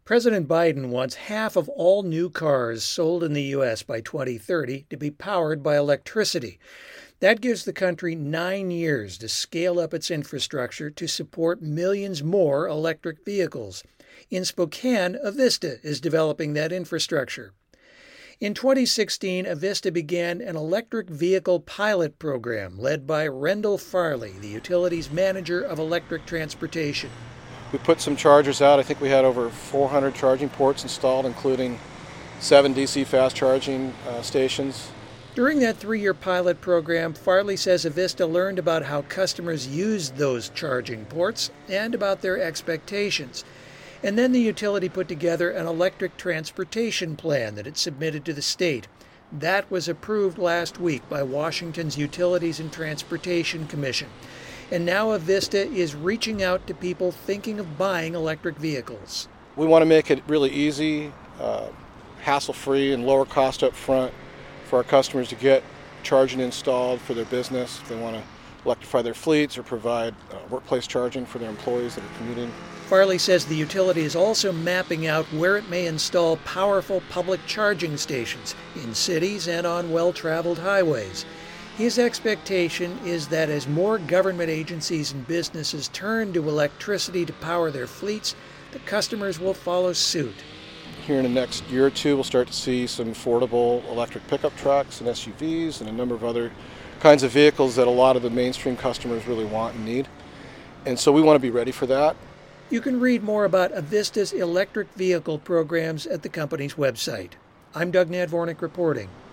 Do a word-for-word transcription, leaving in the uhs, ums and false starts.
President Biden wants half of all new cars sold in the U S by twenty thirty to be powered by electricity. That gives the country nine years to scale up its infrastructure to support millions more electric vehicles. In Spokane, Avista is developing that infrastructure. In twenty sixteen, Avista began an electric vehicle pilot program led by Rendell Farley, the utility's manager of electric transportation. We put some chargers out. I think we had over four hundred charging ports installed, including seven D C fast charging uh, stations. During that three-year pilot program, Farley says Avista learned about how customers used those charging ports and about their expectations. And then the utility put together an electric transportation plan that it submitted to the state. That was approved last week by Washington's Utilities and Transportation Commission. And now Avista is reaching out to people thinking of buying electric vehicles. We want to make it really easy, uh, hassle-free, and lower cost up front for our customers to get charging installed for their business. If they want to electrify their fleets or provide uh, workplace charging for their employees that are commuting. Farley says the utility is also mapping out where it may install powerful public charging stations in cities and on well-traveled highways. His expectation is that as more government agencies and businesses turn to electricity to power their fleets, the customers will follow suit. Here in the next year or two, we'll start to see some affordable electric pickup trucks and S U Vs and a number of other kinds of vehicles that a lot of the mainstream customers really want and need. And so we want to be ready for that. You can read more about Avista's electric vehicle programs at the company's website. I'm Doug Nadvornik reporting.